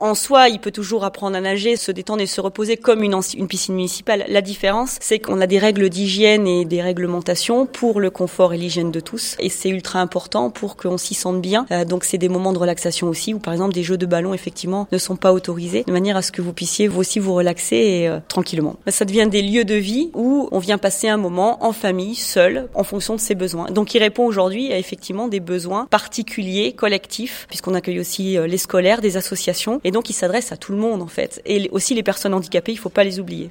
En soi, il peut toujours apprendre à nager, se détendre et se reposer comme une piscine municipale. La différence, c'est qu'on a des règles d'hygiène et des réglementations pour le confort et l'hygiène de tous. Et c'est ultra important pour qu'on s'y sente bien. Donc c'est des moments de relaxation aussi, où par exemple des jeux de ballon effectivement ne sont pas autorisés, de manière à ce que vous puissiez vous aussi vous relaxer tranquillement. Ça devient des lieux de vie où on vient passer un moment en famille, seul, en fonction de ses besoins. Donc il répond aujourd'hui à effectivement des besoins particuliers, collectifs, puisqu'on accueille aussi les scolaires, des associations. Et donc, il s'adresse à tout le monde, en fait. Et aussi les personnes handicapées, il ne faut pas les oublier.